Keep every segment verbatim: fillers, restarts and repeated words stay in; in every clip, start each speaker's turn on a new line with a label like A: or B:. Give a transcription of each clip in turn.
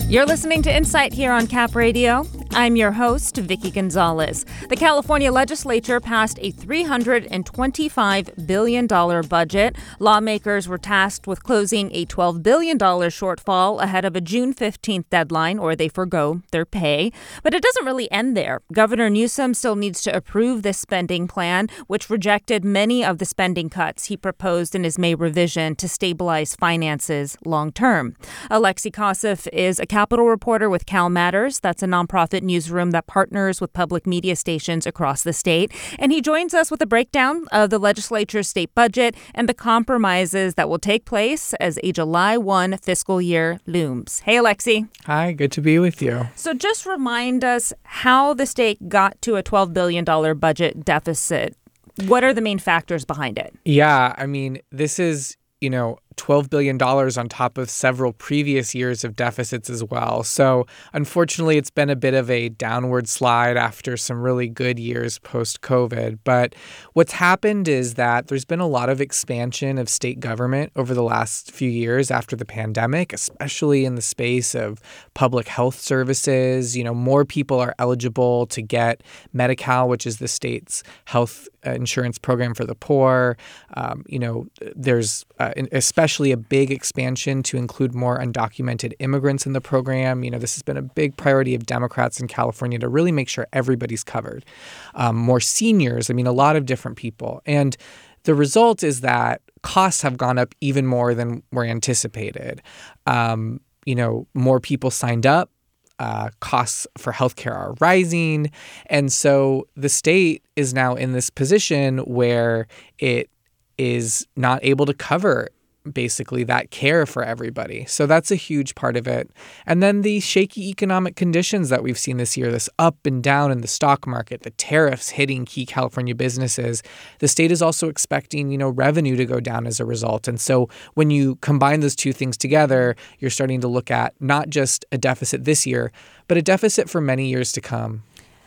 A: You're listening to Insight here on Cap Radio. I'm your host, Vicky Gonzalez. The California legislature passed a three hundred twenty-five billion dollars budget. Lawmakers were tasked with closing a twelve billion dollars shortfall ahead of a June fifteenth deadline, or they forgo their pay. But it doesn't really end there. Governor Newsom still needs to approve this spending plan, which rejected many of the spending cuts he proposed in his May revision to stabilize finances long term. Alexei Koseff is a Capitol reporter with Cal Matters. That's a nonprofit newsroom that partners with public media stations across the state. And he joins us with a breakdown of the legislature's state budget and the compromises that will take place as a July first fiscal year looms. Hey, Alexei.
B: Hi, good to be with you.
A: So just remind us how the state got to a twelve billion dollars budget deficit. What are the main factors behind it?
B: Yeah, I mean, this is, you know, twelve billion dollars on top of several previous years of deficits as well. So unfortunately, it's been a bit of a downward slide after some really good years post-COVID. But what's happened is that there's been a lot of expansion of state government over the last few years after the pandemic, especially in the space of public health services. You know, more people are eligible to get Medi-Cal, which is the state's health insurance program for the poor. Um, you know, there's uh, especially Especially a big expansion to include more undocumented immigrants in the program. You know, this has been a big priority of Democrats in California to really make sure everybody's covered. Um, more seniors, I mean, a lot of different people. And the result is that costs have gone up even more than were anticipated. Um, you know, more people signed up. Uh, costs for healthcare are rising. And so the state is now in this position where it is not able to cover basically that care for everybody. So that's a huge part of it. And then the shaky economic conditions that we've seen this year, this up and down in the stock market, the tariffs hitting key California businesses. The state is also expecting, you know, revenue to go down as a result. And so when you combine those two things together, you're starting to look at not just a deficit this year, but a deficit for many years to come.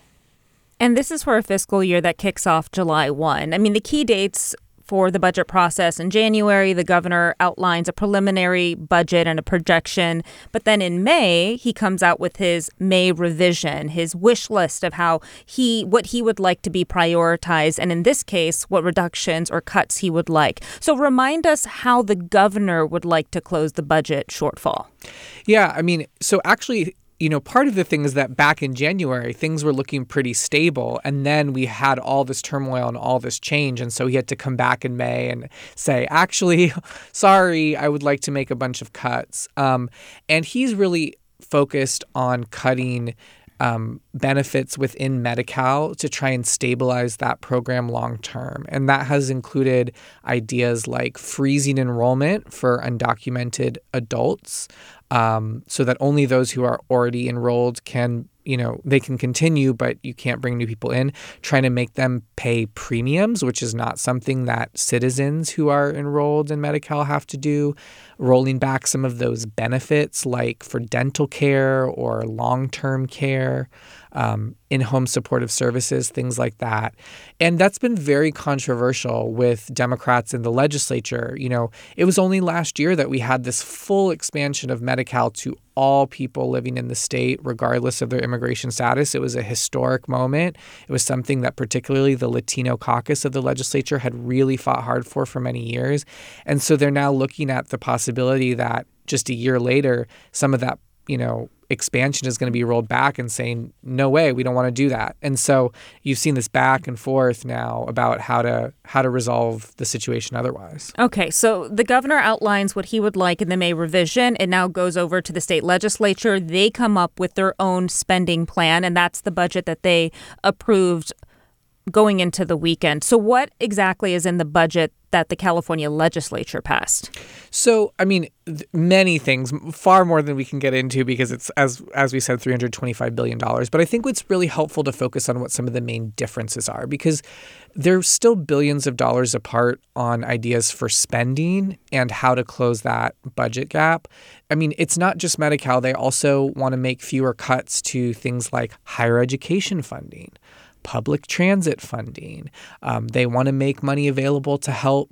A: And this is for a fiscal year that kicks off July first. I mean, the key dates for the budget process in January, the governor outlines a preliminary budget and a projection. But then in May, he comes out with his May revision, his wish list of how he, what he would like to be prioritized. And in this case, what reductions or cuts he would like. So remind us how the governor would like to close the budget shortfall.
B: Yeah, I mean, so actually, you know, part of the thing is that back in January, things were looking pretty stable. And then we had all this turmoil and all this change. And so he had to come back in May and say, actually, sorry, I would like to make a bunch of cuts. Um, and he's really focused on cutting um, benefits within Medi-Cal to try and stabilize that program long term. And that has included ideas like freezing enrollment for undocumented adults, um, so that only those who are already enrolled can, you know, they can continue, but you can't bring new people in, trying to make them pay premiums, which is not something that citizens who are enrolled in Medi-Cal have to do, rolling back some of those benefits like for dental care or long-term care, um, in-home supportive services, things like that. And that's been very controversial with Democrats in the legislature. You know, it was only last year that we had this full expansion of Medi-Cal to all people living in the state, regardless of their immigration status. It was a historic moment. It was something that particularly the Latino caucus of the legislature had really fought hard for for many years. And so they're now looking at the possibility that just a year later, some of that, you know, expansion is going to be rolled back and saying, no way, we don't want to do that. And so you've seen this back and forth now about how to how to resolve the situation otherwise.
A: Okay, so the governor outlines what he would like in the May revision. It now goes over to the state legislature. They come up with their own spending plan, and that's the budget that they approved going into the weekend. So what exactly is in the budget that the California legislature passed?
B: So, I mean, th- many things, far more than we can get into because it's, as as we said, three hundred twenty-five billion dollars. But I think what's really helpful to focus on what some of the main differences are, because they're still billions of dollars apart on ideas for spending and how to close that budget gap. I mean, it's not just Medi-Cal. They also want to make fewer cuts to things like higher education funding, public transit funding. Um, they want to make money available to help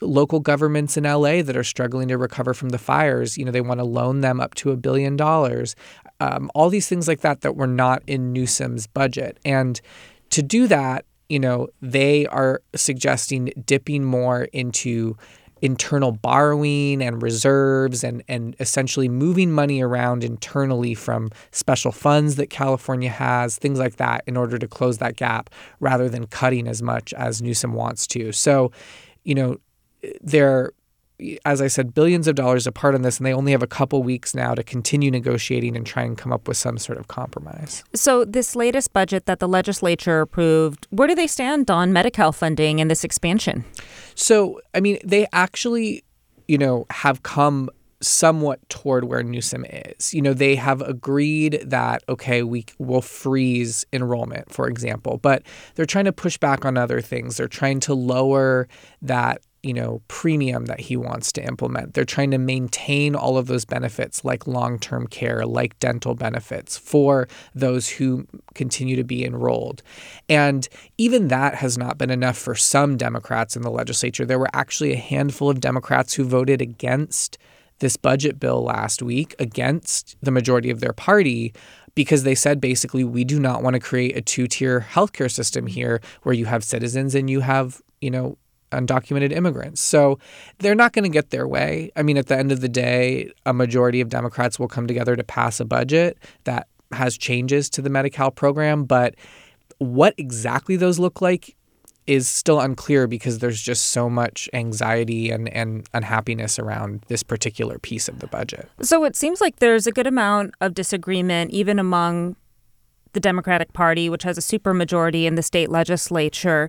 B: local governments in L A that are struggling to recover from the fires. You know, they want to loan them up to a billion dollars. Um, all these things like that that were not in Newsom's budget. And to do that, you know, they are suggesting dipping more into internal borrowing and reserves and, and essentially moving money around internally from special funds that California has, things like that, in order to close that gap rather than cutting as much as Newsom wants to. So, you know, they're, as I said, billions of dollars apart on this, and they only have a couple weeks now to continue negotiating and try and come up with some sort of compromise.
A: So this latest budget that the legislature approved, where do they stand on Medi-Cal funding and this expansion?
B: So, I mean, they actually, you know, have come somewhat toward where Newsom is. You know, they have agreed that, okay, we will freeze enrollment, for example, but they're trying to push back on other things. They're trying to lower that, you know, premium that he wants to implement. They're trying to maintain all of those benefits like long-term care, like dental benefits for those who continue to be enrolled. And even that has not been enough for some Democrats in the legislature. There were actually a handful of Democrats who voted against this budget bill last week, against the majority of their party, because they said basically, we do not want to create a two-tier healthcare system here where you have citizens and you have, you know, undocumented immigrants. So they're not going to get their way. I mean, at the end of the day, a majority of Democrats will come together to pass a budget that has changes to the Medi-Cal program. But what exactly those look like is still unclear because there's just so much anxiety and, and unhappiness around this particular piece of the budget.
A: So it seems like there's a good amount of disagreement even among the Democratic Party, which has a supermajority in the state legislature.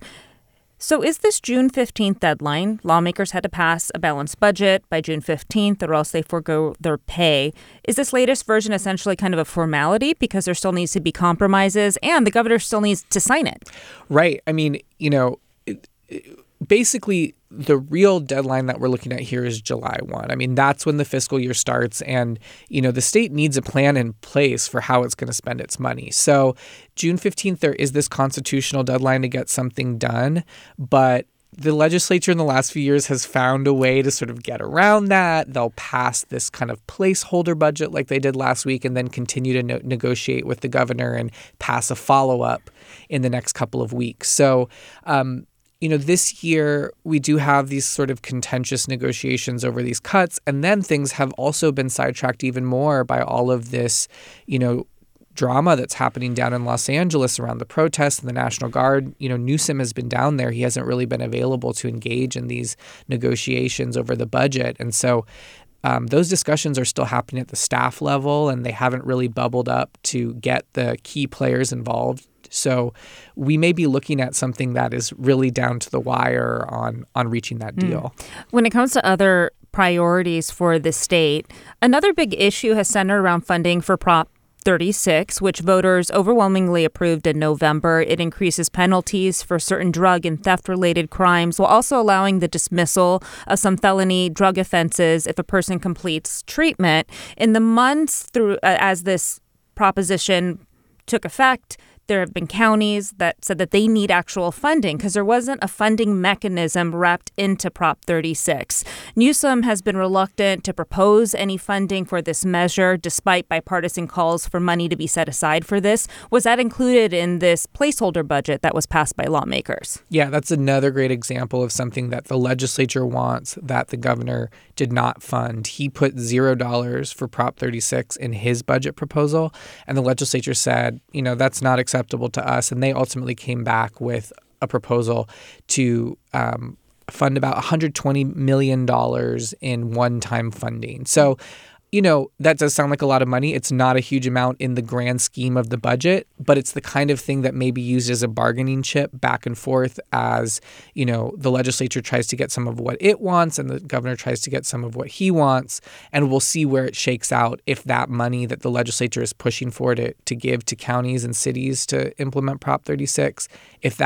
A: So is this June fifteenth deadline? Lawmakers had to pass a balanced budget by June fifteenth or else they forego their pay. Is this latest version essentially kind of a formality because there still needs to be compromises and the governor still needs to sign it?
B: Right. I mean, you know, it, it, basically the real deadline that we're looking at here is July first. I mean, that's when the fiscal year starts. And, you know, the state needs a plan in place for how it's going to spend its money. So June fifteenth, there is this constitutional deadline to get something done. But the legislature in the last few years has found a way to sort of get around that. They'll pass this kind of placeholder budget like they did last week and then continue to no- negotiate with the governor and pass a follow-up in the next couple of weeks. So, um, you know, this year we do have these sort of contentious negotiations over these cuts. And then things have also been sidetracked even more by all of this, you know, drama that's happening down in Los Angeles around the protests and the National Guard. You know, Newsom has been down there. He hasn't really been available to engage in these negotiations over the budget. And so um, those discussions are still happening at the staff level, and they haven't really bubbled up to get the key players involved. So we may be looking at something that is really down to the wire on, on reaching that deal.
A: Mm. When it comes to other priorities for the state, another big issue has centered around funding for Prop thirty-six, which voters overwhelmingly approved in November. It increases penalties for certain drug and theft-related crimes while also allowing the dismissal of some felony drug offenses if a person completes treatment. In the months through uh, as this proposition took effect, there have been counties that said that they need actual funding because there wasn't a funding mechanism wrapped into Prop thirty-six. Newsom has been reluctant to propose any funding for this measure, despite bipartisan calls for money to be set aside for this. Was that included in this placeholder budget that was passed by lawmakers?
B: Yeah, that's another great example of something that the legislature wants that the governor did not fund. He put zero dollars for Prop thirty-six in his budget proposal, and the legislature said, you know, that's not acceptable. acceptable to us. And they ultimately came back with a proposal to um, fund about one hundred twenty million dollars in one-time funding. So, you know, that does sound like a lot of money. It's not a huge amount in the grand scheme of the budget, but it's the kind of thing that may be used as a bargaining chip back and forth as, you know, the legislature tries to get some of what it wants and the governor tries to get some of what he wants. And we'll see where it shakes out if that money that the legislature is pushing for to, to give to counties and cities to implement Prop thirty-six, if that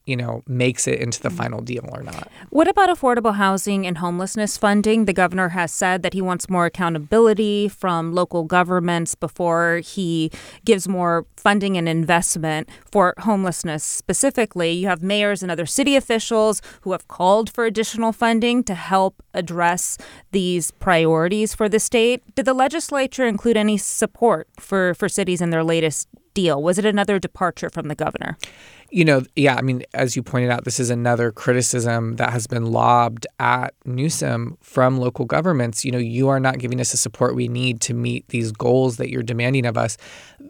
B: you know, makes it into the final deal or not.
A: What about affordable housing and homelessness funding? The governor has said that he wants more accountability from local governments before he gives more funding and investment for homelessness specifically. You have mayors and other city officials who have called for additional funding to help address these priorities for the state. Did the legislature include any support for, for cities in their latest deal? Was it another departure from the governor?
B: You know, yeah, I mean, as you pointed out, this is another criticism that has been lobbed at Newsom from local governments. You know, you are not giving us the support we need to meet these goals that you're demanding of us.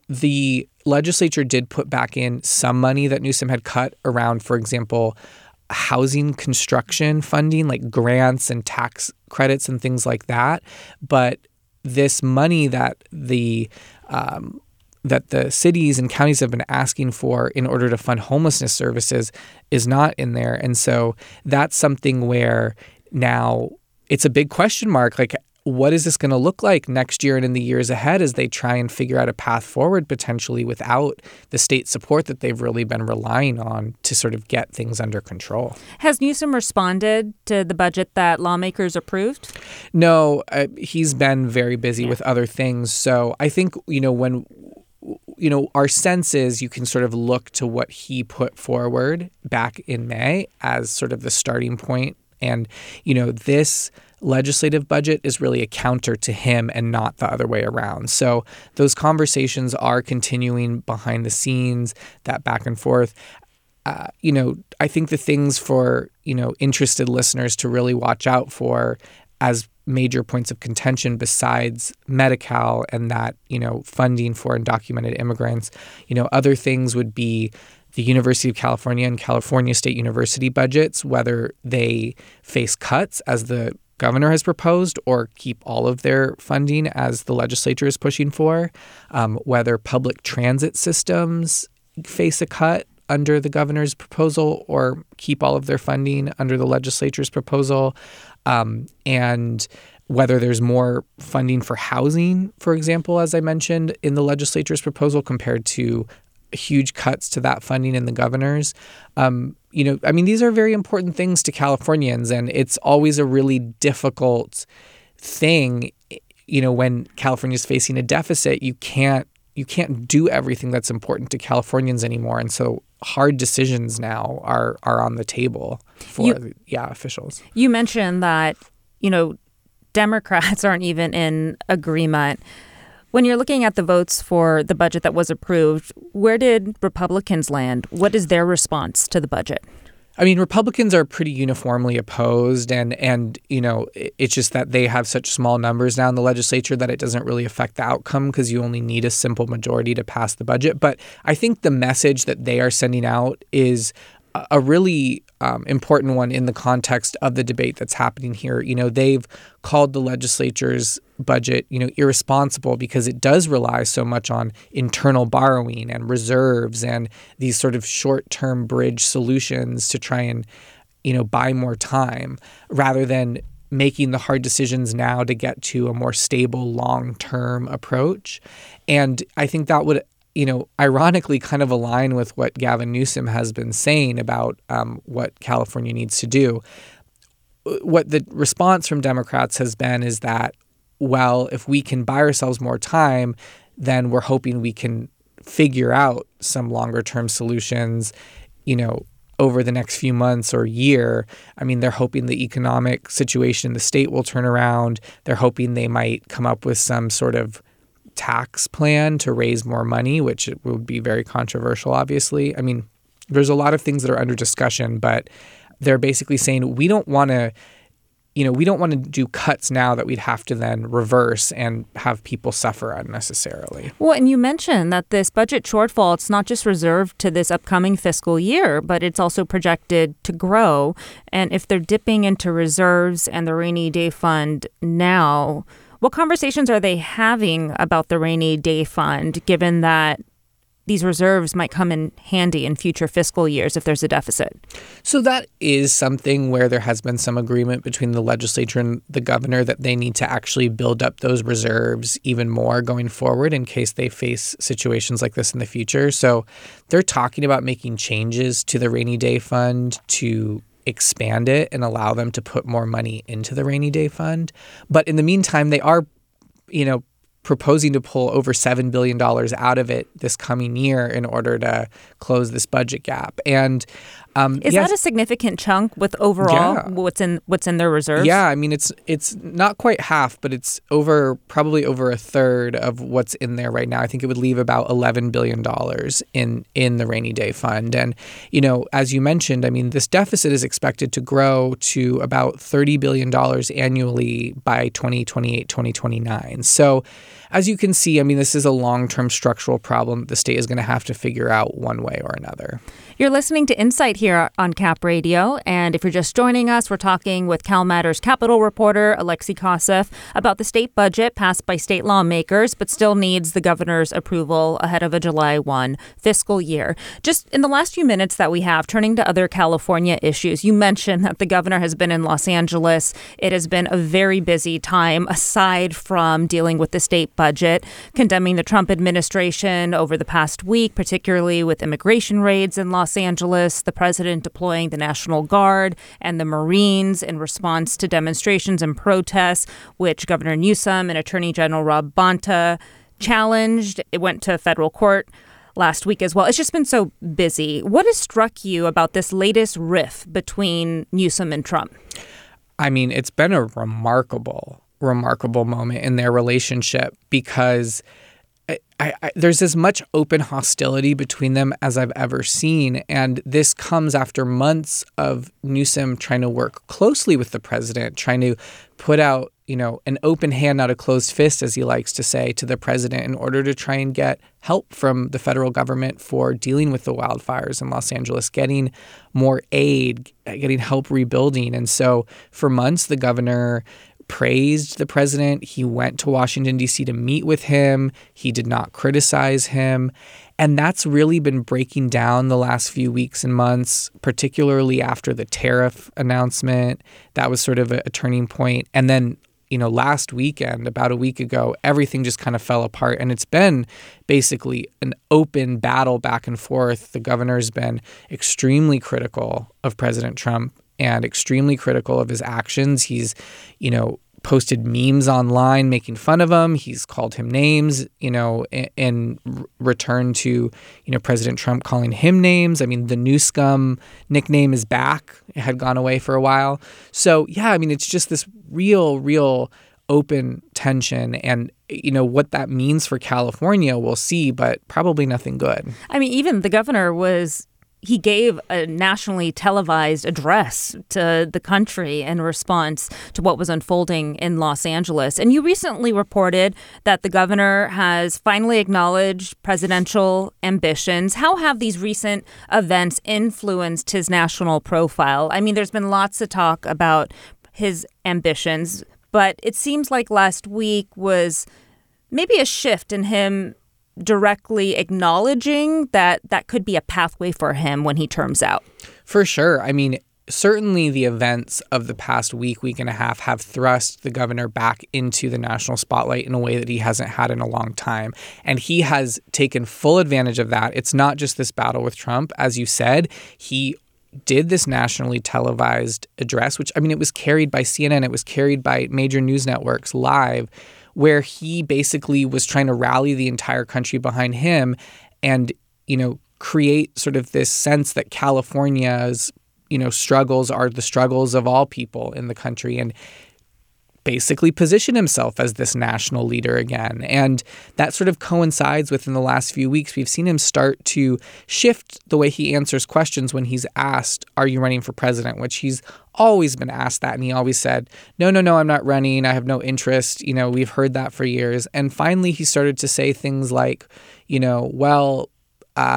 B: The legislature did put back in some money that Newsom had cut around, for example, housing construction funding, like grants and tax credits and things like that. But this money that the um, that the cities and counties have been asking for in order to fund homelessness services is not in there. And so that's something where now it's a big question mark. Like, what is this going to look like next year and in the years ahead as they try and figure out a path forward potentially without the state support that they've really been relying on to sort of get things under control?
A: Has Newsom responded to the budget that lawmakers approved?
B: No, uh, he's been very busy yeah. with other things. So I think, you know, when you know, our sense is you can sort of look to what he put forward back in May as sort of the starting point. And, you know, this legislative budget is really a counter to him and not the other way around. So those conversations are continuing behind the scenes, that back and forth. Uh, you know, I think the things for, you know, interested listeners to really watch out for as major points of contention besides Medi-Cal and that, you know, funding for undocumented immigrants, you know, other things would be the University of California and California State University budgets, whether they face cuts as the governor has proposed or keep all of their funding as the legislature is pushing for, um, whether public transit systems face a cut under the governor's proposal or keep all of their funding under the legislature's proposal, um, and whether there's more funding for housing, for example, as I mentioned, in the legislature's proposal compared to huge cuts to that funding in the governor's. Um, you know, I mean, these are very important things to Californians, and it's always a really difficult thing, you know, when California is facing a deficit. You can't you can't do everything that's important to Californians anymore, and so hard decisions now are are on the table for you, yeah officials.
A: You mentioned that, you know, Democrats aren't even in agreement. When you're looking at the votes for the budget that was approved, where did Republicans land? What is their response to the budget?
B: I mean, Republicans are pretty uniformly opposed, and, and you know, it's just that they have such small numbers now in the legislature that it doesn't really affect the outcome because you only need a simple majority to pass the budget. But I think the message that they are sending out is a really um, important one in the context of the debate that's happening here. You know, they've called the legislature's budget, you know, irresponsible because it does rely so much on internal borrowing and reserves and these sort of short-term bridge solutions to try and, you know, buy more time rather than making the hard decisions now to get to a more stable long-term approach. And I think that would, you know, ironically kind of align with what Gavin Newsom has been saying about um, what California needs to do. What the response from Democrats has been is that, well, if we can buy ourselves more time, then we're hoping we can figure out some longer term solutions, you know, over the next few months or year. I mean, they're hoping the economic situation in the state will turn around. They're hoping they might come up with some sort of tax plan to raise more money, which would be very controversial, obviously. I mean, there's a lot of things that are under discussion, but they're basically saying we don't want to, you know, we don't want to do cuts now that we'd have to then reverse and have people suffer unnecessarily.
A: Well, and you mentioned that this budget shortfall, it's not just reserved to this upcoming fiscal year, but it's also projected to grow. And if they're dipping into reserves and the rainy day fund now, what conversations are they having about the rainy day fund, given that these reserves might come in handy in future fiscal years if there's a deficit.
B: So that is something where there has been some agreement between the legislature and the governor that they need to actually build up those reserves even more going forward in case they face situations like this in the future. So they're talking about making changes to the rainy day fund to expand it and allow them to put more money into the rainy day fund. But in the meantime, they are, you know, proposing to pull over seven billion dollars out of it this coming year in order to close this budget gap. And um,
A: is
B: yes,
A: that a significant chunk with overall
B: yeah.
A: what's in what's in their reserves?
B: Yeah, I mean, it's it's not quite half, but it's over probably over a third of what's in there right now. I think it would leave about eleven billion dollars in, in the rainy day fund. And, you know, as you mentioned, I mean, this deficit is expected to grow to about thirty billion dollars annually by twenty twenty-eight, twenty twenty-nine. So as you can see, I mean, this is a long-term structural problem that the state is going to have to figure out one way or another.
A: You're listening to Insight here on Cap Radio, and if you're just joining us, we're talking with CalMatters Capital reporter Alexei Koseff about the state budget passed by state lawmakers, but still needs the governor's approval ahead of a July first fiscal year. Just in the last few minutes that we have, turning to other California issues, you mentioned that the governor has been in Los Angeles. It has been a very busy time, aside from dealing with the state budget, condemning the Trump administration over the past week, particularly with immigration raids in Los Los Angeles, the president deploying the National Guard and the Marines in response to demonstrations and protests, which Governor Newsom and Attorney General Rob Bonta challenged. It went to federal court last week as well. It's just been so busy. What has struck you about this latest riff between Newsom and Trump?
B: I mean, it's been a remarkable, remarkable moment in their relationship because I, I, there's as much open hostility between them as I've ever seen. And this comes after months of Newsom trying to work closely with the president, trying to put out, you know, an open hand, not a closed fist, as he likes to say, to the president in order to try and get help from the federal government for dealing with the wildfires in Los Angeles, getting more aid, getting help rebuilding. And so for months, the governor praised the president. He went to Washington, D C to meet with him. He did not criticize him. And that's really been breaking down the last few weeks and months, particularly after the tariff announcement. That was sort of a, a turning point. And then, you know, last weekend, about a week ago, everything just kind of fell apart. And it's been basically an open battle back and forth. The governor's been extremely critical of President Trump and extremely critical of his actions. He's, you know, posted memes online making fun of him. He's called him names, you know, in, in return to, you know, President Trump calling him names. I mean, the New Scum nickname is back. It had gone away for a while. So, yeah, I mean, it's just this real, real open tension. And, you know, what that means for California, we'll see, but probably nothing good.
A: I mean, even the governor was He gave a nationally televised address to the country in response to what was unfolding in Los Angeles. And you recently reported that the governor has finally acknowledged presidential ambitions. How have these recent events influenced his national profile? I mean, there's been lots of talk about his ambitions, but it seems like last week was maybe a shift in him directly acknowledging that that could be a pathway for him when he terms out.
B: For sure. I mean, certainly the events of the past week, week and a half have thrust the governor back into the national spotlight in a way that he hasn't had in a long time. And he has taken full advantage of that. It's not just this battle with Trump. As you said, he did this nationally televised address, which, I mean, it was carried by C N N. It was carried by major news networks live, where he basically was trying to rally the entire country behind him and, you know, create sort of this sense that California's, you know, struggles are the struggles of all people in the country, and basically position himself as this national leader again. And that sort of coincides with, in the last few weeks, we've seen him start to shift the way he answers questions when he's asked, are you running for president? Which he's always been asked that. And he always said, no, no, no, I'm not running. I have no interest. You know, we've heard that for years. And finally, he started to say things like, you know, well, uh,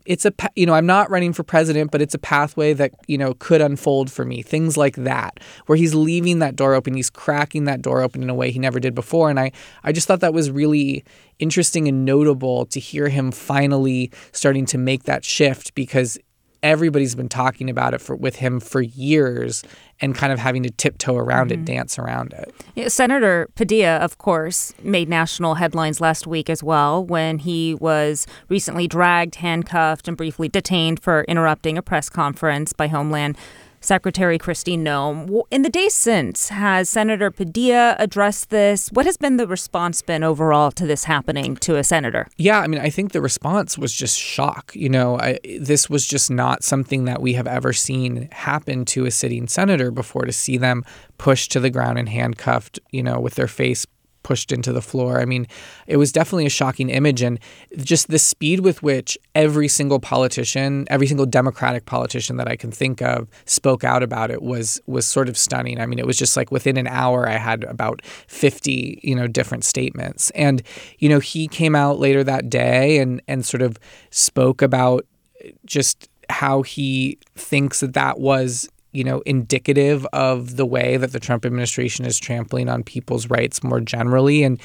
B: it's a, you know, I'm not running for president, but it's a pathway that, you know, could unfold for me. Things like that, where he's leaving that door open. He's cracking that door open in a way he never did before. And I, I just thought that was really interesting and notable to hear him finally starting to make that shift, because everybody's been talking about it for, with him for years, and kind of having to tiptoe around mm-hmm. it, dance around it.
A: Yeah, Senator Padilla, of course, made national headlines last week as well when he was recently dragged, handcuffed, and briefly detained for interrupting a press conference by Homeland Secretary Kristi Noem. In the days since, has Senator Padilla addressed this? What has been the response been overall to this happening to a senator?
B: Yeah, I mean, I think the response was just shock. You know, I, this was just not something that we have ever seen happen to a sitting senator before, to see them pushed to the ground and handcuffed, you know, with their face pushed into the floor. I mean, it was definitely a shocking image, and just the speed with which every single politician, every single Democratic politician that I can think of spoke out about it was was sort of stunning. I mean, it was just like within an hour I had about fifty, you know, different statements. And, you know, he came out later that day and and sort of spoke about just how he thinks that that was, you know, indicative of the way that the Trump administration is trampling on people's rights more generally. And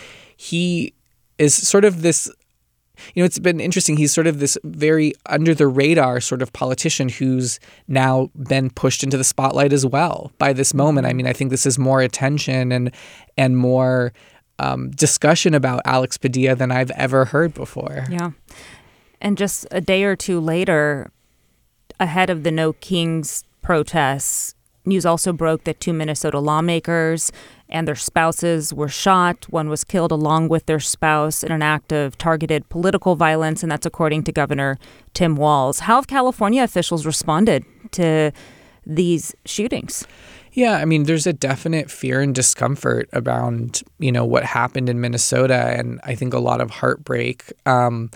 B: he is sort of this, you know, it's been interesting. He's sort of this very under the radar sort of politician who's now been pushed into the spotlight as well by this moment. I mean, I think this is more attention and and more um, discussion about Alex Padilla than I've ever heard before.
A: Yeah. And just a day or two later, ahead of the No Kings protests, news also broke that two Minnesota lawmakers and their spouses were shot. One was killed along with their spouse in an act of targeted political violence, and that's according to Governor Tim Walz. How have California officials responded to these shootings?
B: Yeah, I mean, there's a definite fear and discomfort around, you know, what happened in Minnesota, and I think a lot of heartbreak. Um,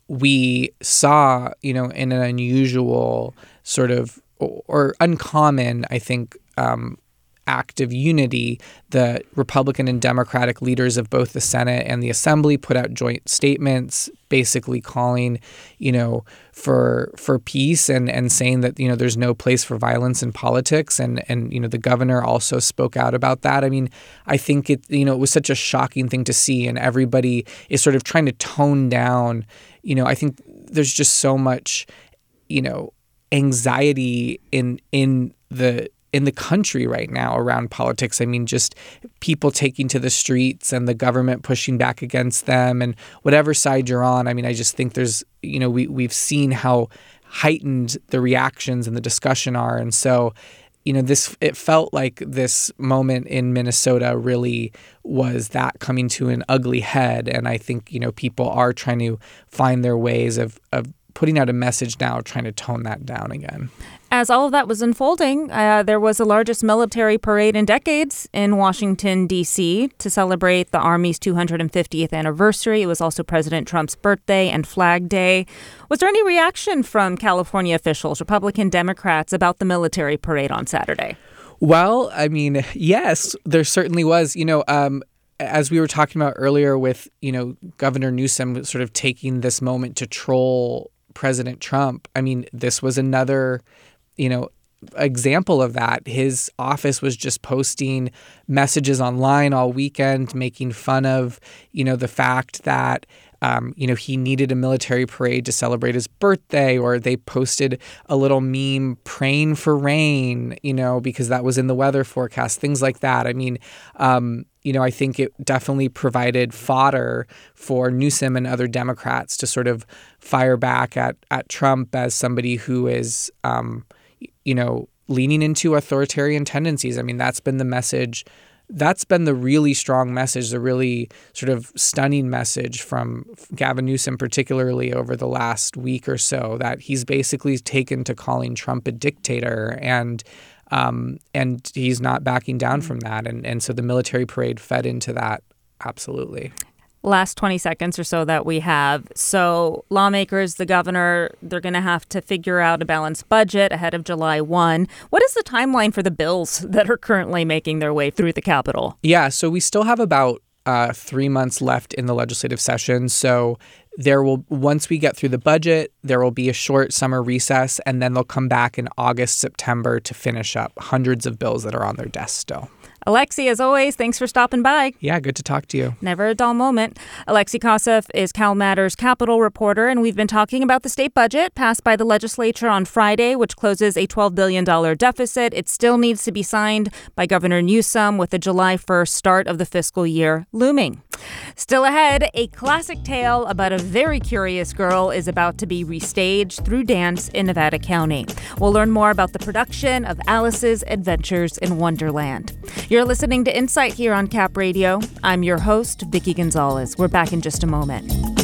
B: we saw, you know, in an unusual sort of or uncommon, I think, um, act of unity, the Republican and Democratic leaders of both the Senate and the Assembly put out joint statements basically calling, you know, for for peace and, and saying that, you know, there's no place for violence in politics. And, and, you know, the governor also spoke out about that. I mean, I think it, you know, it was such a shocking thing to see, and everybody is sort of trying to tone down, you know, I think there's just so much, you know, anxiety in in the in the country right now around politics. I mean, just people taking to the streets and the government pushing back against them, and whatever side you're on. I mean, I just think there's, you know, we we've seen how heightened the reactions and the discussion are. And so, you know, this it felt like this moment in Minnesota really was that coming to an ugly head. And I think, you know, people are trying to find their ways of of putting out a message now, trying to tone that down again.
A: As all of that was unfolding, uh, there was the largest military parade in decades in Washington, D C to celebrate the Army's two hundred fiftieth anniversary. It was also President Trump's birthday and Flag Day. Was there any reaction from California officials, Republican, Democrats, about the military parade on Saturday?
B: Well, I mean, yes, there certainly was. You know, um, as we were talking about earlier with, you know, Governor Newsom sort of taking this moment to troll President Trump. I mean, this was another, you know, example of that. His office was just posting messages online all weekend, making fun of, you know, the fact that, um, you know, he needed a military parade to celebrate his birthday, or they posted a little meme praying for rain, you know, because that was in the weather forecast, things like that. I mean, um, you know, I think it definitely provided fodder for Newsom and other Democrats to sort of fire back at, at Trump as somebody who is, um, you know, leaning into authoritarian tendencies. I mean, that's been the message. That's been the really strong message, the really sort of stunning message from Gavin Newsom, particularly over the last week or so, that he's basically taken to calling Trump a dictator, and um, and he's not backing down from that. And, and so the military parade fed into that. Absolutely.
A: Last twenty seconds or so that we have. So lawmakers, the governor, they're going to have to figure out a balanced budget ahead of July first. What is the timeline for the bills that are currently making their way through the Capitol?
B: Yeah, so we still have about uh, three months left in the legislative session. So there will, once we get through the budget, there will be a short summer recess, and then they'll come back in August, September to finish up hundreds of bills that are on their desk still.
A: Alexei, as always, thanks for stopping by.
B: Yeah, good to talk to you.
A: Never a dull moment. Alexei Koseff is Cal Matters Capitol reporter, and we've been talking about the state budget passed by the legislature on Friday, which closes a twelve billion dollars deficit. It still needs to be signed by Governor Newsom with the July first start of the fiscal year looming. Still ahead, a classic tale about a very curious girl is about to be restaged through dance in Nevada County. We'll learn more about the production of Alice's Adventures in Wonderland. You're listening to Insight here on Cap Radio. I'm your host, Vicki Gonzalez. We're back in just a moment.